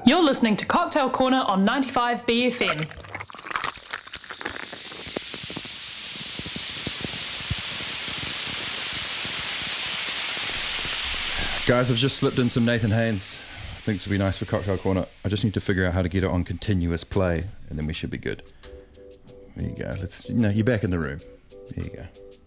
You're listening to Cocktail Corner on 95 BFM. Guys, I've just slipped in some Nathan Haynes. I think this will be nice for Cocktail Corner. I just need to figure out how to get it on continuous play, and then we should be good. There you go. You're back in the room. There you go.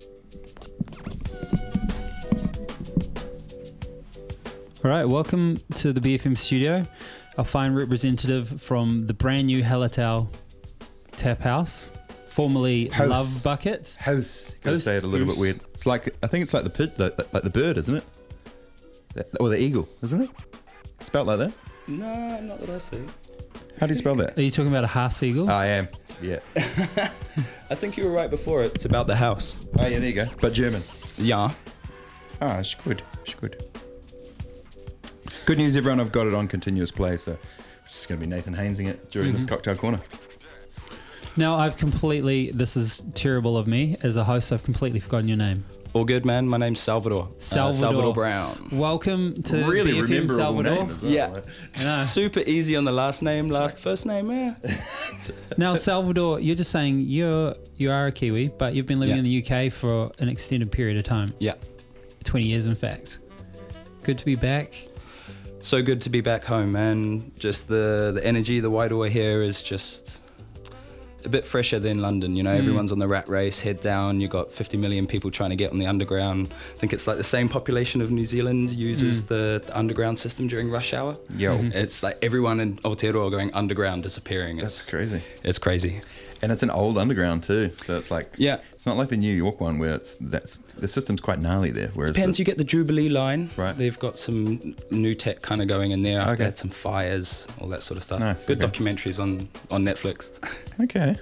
All right, welcome to the BFM studio. Our fine representative from the brand new Hallertau Tap House, formerly House. Love Bucket. House. Gotta House. say it a little bit weird. It's like, I think it's like the bird, isn't it? Or the eagle, isn't it? Spelled like that? No, not that I see. How do you spell that? Are you talking about a Haas eagle? I am. Yeah. I think you were right before it. It's about the house. Oh yeah, there you go. But German. Yeah. Ah, it's good. It's good. Good news, everyone. I've got it on continuous play, so it's just going to be Nathan Haynesing it during this Cocktail Corner. Now, this is terrible of me. As a host, I've completely forgotten your name. All good, man. My name's Salvador. Salvador Brown. Welcome to Really BFM rememberable Salvador. name as well. Yeah. I know. Super easy on the last name, first name, yeah. Now, Salvador, you're just saying you are a Kiwi, but you've been living Yeah. in the UK for an extended period of time. Yeah. 20 years, in fact. Good to be back. So good to be back home, man. Just the energy, the Wairoa here is just a bit fresher than London, you know. Everyone's on the rat race, head down. You got 50 million people trying to get on the underground. I think it's like the same population of New Zealand uses the underground system during rush hour. Yo. It's like everyone in Aotearoa going underground, disappearing. That's crazy. It's crazy. And it's an old underground too, so it's like, Yeah. it's not like the New York one where the system's quite gnarly there. Whereas Depends, you get the Jubilee line. Right. They've got some new tech kind of going in there. Okay. They had some fires, all that sort of stuff. Nice, Good okay. documentaries on Netflix. Okay.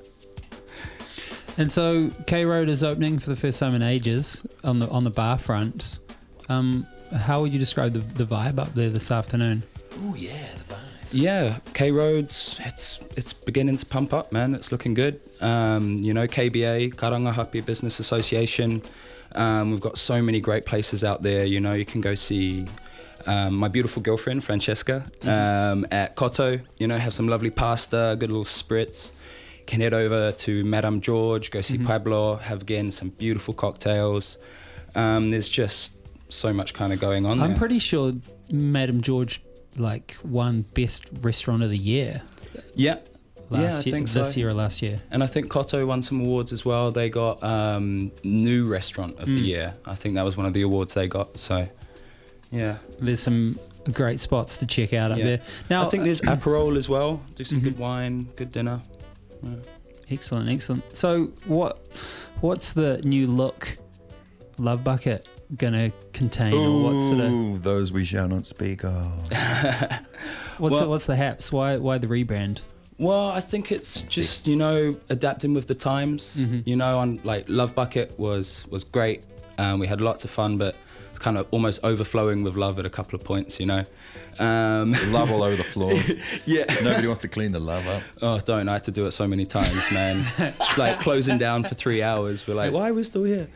And so K Road is opening for the first time in ages on the bar front. How would you describe the vibe up there this afternoon? Oh yeah, the vibe. Yeah, K Roads, it's beginning to pump up, man. It's looking good. You know, KBA, Karangahape Business Association. We've got so many great places out there. You know, you can go see my beautiful girlfriend, Francesca, at Koto. You know, have some lovely pasta, good little spritz. Can head over to Madame George, go see Pablo, have again some beautiful cocktails. There's just so much kind of going on I'm there. pretty sure Madame George won best restaurant of the year Yeah. last I year, think this so. year or last year. And I think Koto won some awards as well. They got new restaurant of the year. I think that was one of the awards they got. So, yeah. There's some great spots to check out up Yeah. there. Now, I think there's Aperol as well. Do some good wine, good dinner. Yeah. excellent. So what's the new look Love Bucket gonna contain, or what's sort of Ooh, those we shall not speak of. what's the haps? Why the rebrand? Well, I think it's just, you know, adapting with the times. You know, on like Love Bucket was great. We had lots of fun, but it's kind of almost overflowing with love at a couple of points, you know. Love all over the floors. Yeah. Nobody wants to clean the love up. Oh, don't. I had to do it so many times, man. It's like closing down for 3 hours. We're like, why are we still here?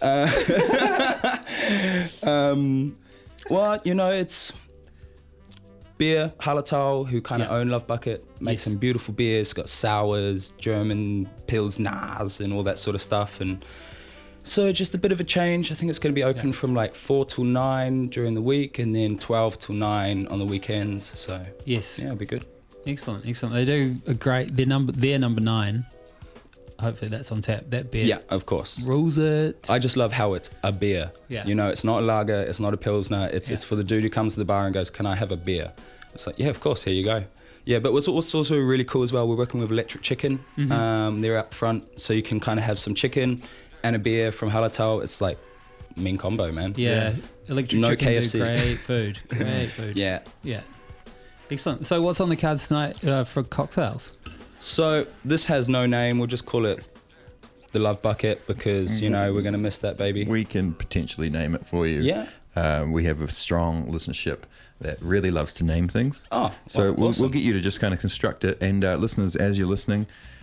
Well, you know, it's beer, Hallertau, who kind of own Love Bucket, make some beautiful beers, got sours, German Pilsners and all that sort of stuff. And so just a bit of a change. I think it's going to be open from like 4 till 9 during the week and then 12 till 9 on the weekends. So Yes. yeah, it'll be good. Excellent. They do a great. Their number 9. Hopefully that's on tap. That beer. Yeah, of course. Rules it. I just love how it's a beer. Yeah. You know, it's not a lager, it's not a Pilsner. It's for the dude who comes to the bar and goes, can I have a beer? It's like, yeah, of course, here you go. Yeah, but what's also really cool as well, we're working with Electric Chicken. They're up front, so you can kind of have some chicken and a beer from Hallertau. It's like mean combo, man. Yeah. Electric No Chicken KFC. do great food. Great food. Yeah. Yeah. Excellent. So what's on the cards tonight for cocktails? So this has no name. We'll just call it the Love Bucket because, you know, we're going to miss that baby. We can potentially name it for you. Yeah. We have a strong listenership that really loves to name things. Oh, So awesome. we'll get you to just kind of construct it. And listeners, as you're listening,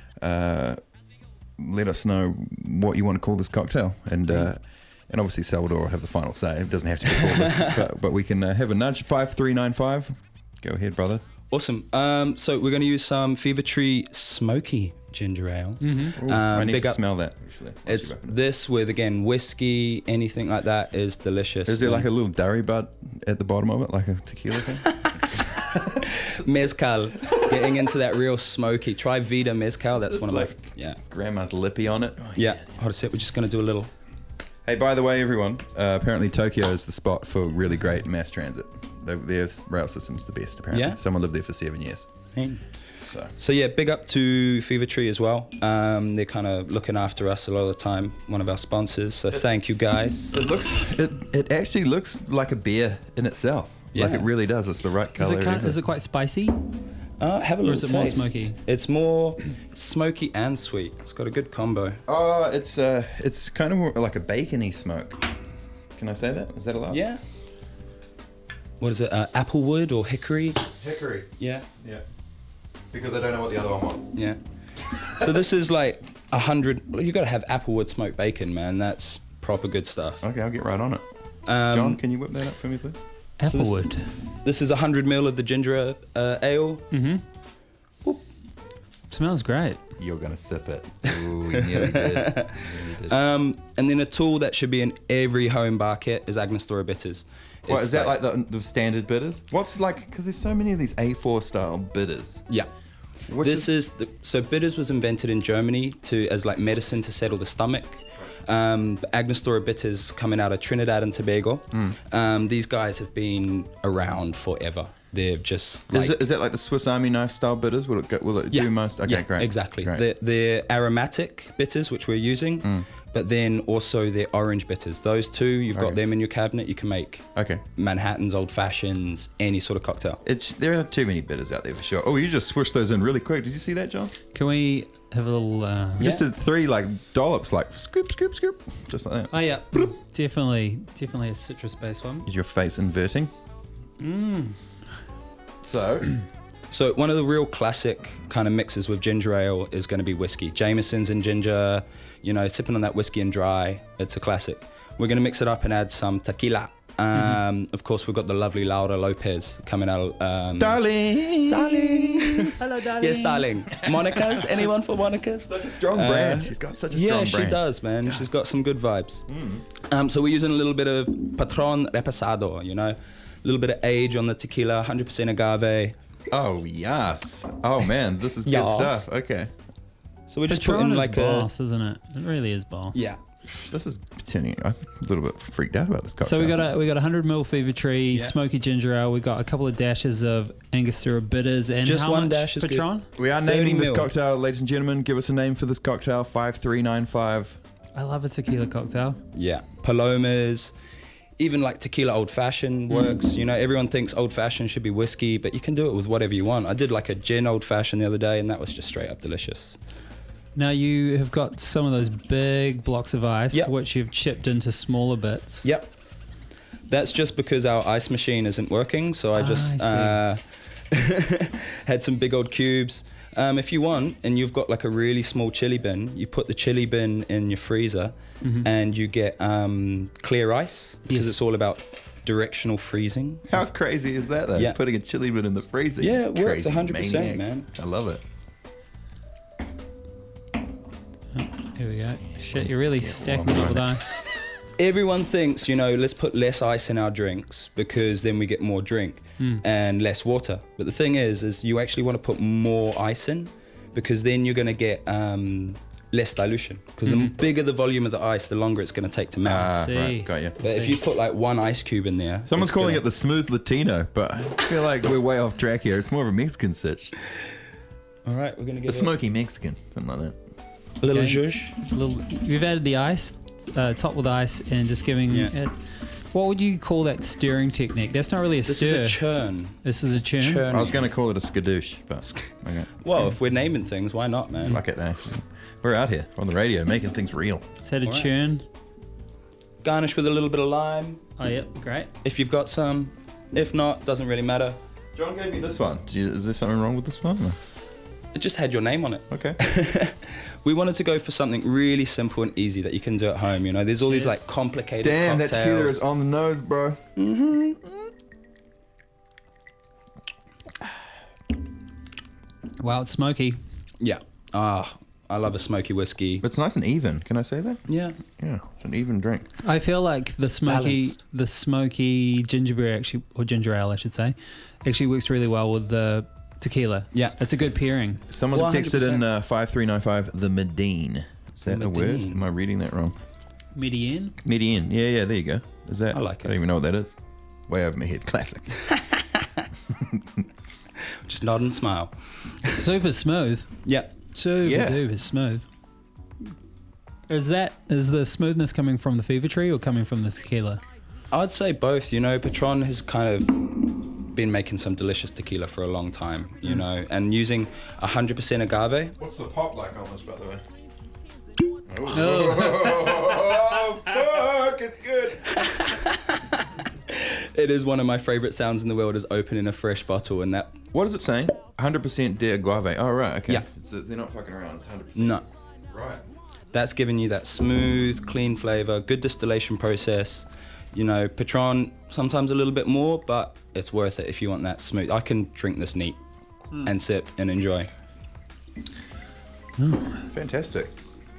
let us know what you want to call this cocktail. And obviously Salvador will have the final say. It doesn't have to be called this, but we can have a nudge. 5395. Go ahead, brother. Awesome. So we're going to use some Fever Tree Smoky Ginger Ale. Mm-hmm. Ooh, I need big to up- smell that, actually. It's this with, again, whiskey, anything like that is delicious. Is there like a little dairy bud at the bottom of it, like a tequila thing? Mezcal, getting into that real smoky. Try Vida Mezcal. That's It's one of like my, yeah. Grandma's lippy on it. Oh, Yeah, hold a sec. We're just going to do a little. Hey, by the way, everyone, apparently Tokyo is the spot for really great mass transit. Their rail system's the best, apparently. Yeah? Someone lived there for 7 years. So So yeah, big up to Fever Tree as well. They're kind of looking after us a lot of the time. One of our sponsors. So thank you guys. it actually looks like a beer in itself. Like Yeah. it really does. It's the right color. Is it quite spicy? Have a little Or is it more taste. smoky? It's more smoky and sweet. It's got a good combo. Oh, it's kind of more like a bacony smoke. Can I say that? Is that allowed? Yeah. What is it? Applewood or hickory? Hickory. Yeah. Yeah. Because I don't know what the other one was. Yeah. So this is like 100. You got to have Applewood smoked bacon, man. That's proper good stuff. Okay, I'll get right on it. John, can you whip that up for me, please? So this- Applewood. This is 100 ml of the ginger ale. Mm-hmm. Smells great. You're gonna sip it. Ooh, you nearly did. And then a tool that should be in every home bar kit is Agnostora bitters. What It's is that like the standard bitters? What's like because there's so many of these A4 style bitters. Yeah. Which So bitters was invented in Germany as like medicine to settle the stomach. Agnostora bitters coming out of Trinidad and Tobago. These guys have been around forever. They've just like, is it like the Swiss Army knife style bitters? Will it do most? Okay, yeah, great. exactly. Great. They're aromatic bitters, which we're using, but then also they're orange bitters. Those two, you've got Okay. them in your cabinet. You can make Okay. Manhattans, old fashions, any sort of cocktail. There are too many bitters out there for sure. Oh, you just swished those in really quick. Did you see that, John? Can we have a little? You just did 3 like dollops, like scoop, scoop, scoop, just like that. Oh yeah, definitely a citrus-based one. Is your face inverting? So, One of the real classic kind of mixes with ginger ale is going to be whiskey. Jameson's and ginger, sipping on that whiskey and dry. It's a classic. We're going to mix it up and add some tequila. Of course, we've got the lovely Laura Lopez coming out. darling. Hello, darling. Yes, darling. Monica's? Anyone for Monica's? Such a strong brand. She's got such a strong Yeah, brand. she does, man. She's got some good vibes. So we're using a little bit of Patron Reposado, a little bit of age on the tequila, 100% agave. Oh yes. Oh man, this is good Yes. stuff. Okay. So we're just Patron putting is like boss, isn't it? It really is boss. Yeah. This is turning. I'm a little bit freaked out about this cocktail. So we got 100 ml Fever Tree, Yeah. smoky ginger ale. We got a couple of dashes of Angostura bitters and Just how one much dash is good. Patron? We are 30 naming this mil. cocktail, ladies and gentlemen. Give us a name for this cocktail. 5395. I love a tequila cocktail. Yeah. Palomas. Even like tequila old fashioned works. Everyone thinks old fashioned should be whiskey, but you can do it with whatever you want. I did like a gin old fashioned the other day, and that was just straight up delicious. Now you have got some of those big blocks of ice, Yep. which you've chipped into smaller bits. Yep. That's just because our ice machine isn't working, so I just I had some big old cubes. If you want, and you've got like a really small chili bin, you put the chili bin in your freezer, and you get clear ice because Yes. it's all about directional freezing. How crazy is that, though? Yeah. Putting a chili bin in the freezer. Yeah, it works Crazy 100%, maniac. man. I love it. Here we go. Shit, you're really stacking one up with moment. ice. Everyone thinks, let's put less ice in our drinks because then we get more drink and less water. But the thing is you actually want to put more ice in because then you're going to get less dilution. Because the bigger the volume of the ice, the longer it's going to take to melt. See. Right, got you. But if you put like one ice cube in there, Someone's it's calling gonna- it the smooth Latino, but I feel like we're way off track here. It's more of a Mexican sitch. All right, we're going to The get smoky Mexican, something like that. a little Okay. zhuzh. You've added the ice, top with ice, and just giving Yeah. it. What would you call that stirring technique? That's not really a This stir. is a churn. This is a churn. Churn. I was going to call it a skadoosh, but okay. Well, if we're naming things, why not, man? Fuck it, now. We're out here on the radio making things real. Is that a Alright. churn? Garnish with a little bit of lime, Oh, yep, great. if you've got some. If not, doesn't really matter. John gave me this one. Is there something wrong with this one? No. It just had your name on it. Okay. We wanted to go for something really simple and easy that you can do at home. There's all these Cheers. like complicated Damn, that cocktails. tequila is on the nose, bro. Wow, it's smoky. Yeah. I love a smoky whiskey. It's nice and even. Can I say that? Yeah. Yeah, it's an even drink. I feel like the Balanced. smoky gingerberry actually, or ginger ale, I should say, actually works really well with the tequila. Yeah. It's a good pairing. Someone 100%. texted in 5395 the Medine. Is that a word? Medine. Am I reading that wrong? Medellin. Medine. Yeah, there you go. Is that? I like I don't it. even know what that is. Way over my head. Classic. Just nod and smile. Super smooth. Yeah. Super Yeah. duper smooth. Is the smoothness coming from the fever tree or coming from the tequila? I'd say both. You know, Patron has kind of been making some delicious tequila for a long time, you know, and using 100% agave. What's the pop like on this, by the way? Oh. Fuck, it's good. It is one of my favorite sounds in the world, is opening a fresh bottle, and that, What is it saying? 100% de agave. Oh, right, okay. Yeah. So they're not fucking around, it's 100%. no, Right. that's giving you that smooth, clean flavor, good distillation process. You know, Patron, sometimes a little bit more, but it's worth it if you want that smooth. I can drink this neat and sip and enjoy. Fantastic.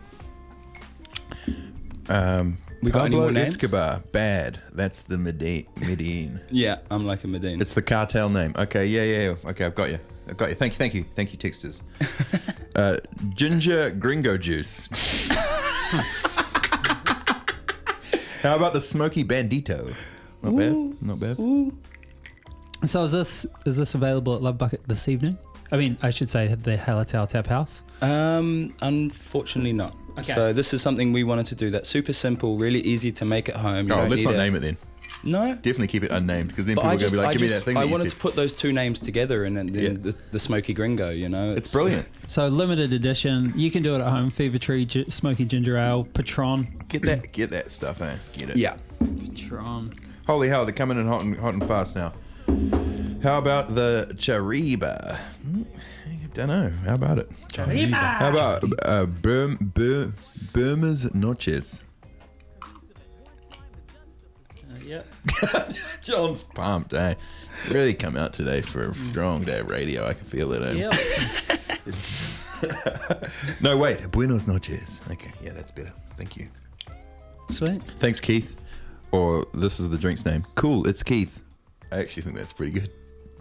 We got any Pablo more names? Escobar, bad. That's the Medine. Yeah, I'm like a Medina. It's the cartel name. Okay, yeah. Okay, I've got you. Thank you, texters. Ginger Gringo Juice. How about the Smoky Bandito? Not bad. So is this available at Love Bucket this evening? I mean, I should say the Hallertau Tap House. Unfortunately not. Okay. So this is something we wanted to do that's super simple, really easy to make at home. You Oh, don't let's need not a- name it then. No. Definitely keep it unnamed, because then But people I are going just, to be like, I, give me just that thing I that you wanted said. to put those two names together and then Yeah. the Smoky Gringo, you know. It's brilliant. So limited edition. You can do it at home. Fever Tree, Smoky Ginger Ale, Patron. Get that stuff, eh? Get it. Yeah. Patron. Holy hell, they're coming in hot and fast now. How about the Chariba? Don't know. How about it? How about Burma's Noches? Yep. John's pumped, eh? Really come out today for a strong day of radio. I can feel it, eh? Yep. No, wait. Buenos noches. Okay, yeah, that's better. Thank you. Sweet. Thanks, Keith. Or this is the drink's name. Cool, it's Keith. I actually think that's pretty good.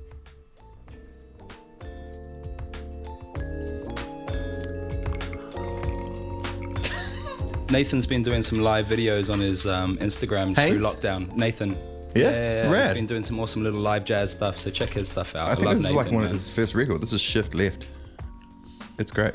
Nathan's been doing some live videos on his Instagram through Haynes? lockdown. Nathan. Yeah? Rad. He's been doing some awesome little live jazz stuff, so check his stuff out. I think love this is like Nathan, one of man. his first record. This is Shift Left. It's great.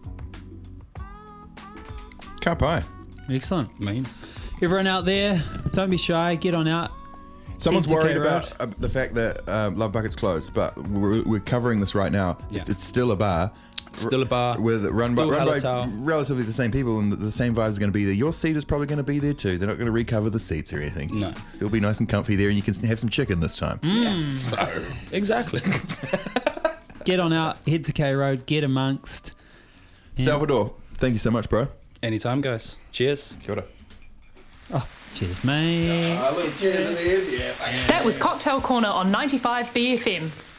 Kapai. Excellent. I mean, Everyone out there, don't be shy. Get on out. Someone's Head to worried K about Road. the fact that Love Bucket's closed, but we're covering this right now. Yeah. It's still a bar. still a bar. Run Still by Hallertau. relatively the same people, and the same vibes are going to be there. Your seat is probably going to be there too. They're not going to recover the seats or anything. No. Still be nice and comfy there, and you can have some chicken this time. So, Exactly. Get on out. Head to K Road. Get amongst. Yeah. Salvador, thank you so much, bro. Anytime, guys. Cheers. Kia ora. Oh, cheers, mate. A little cheers at the end, yeah. That was Cocktail Corner on 95 BFM.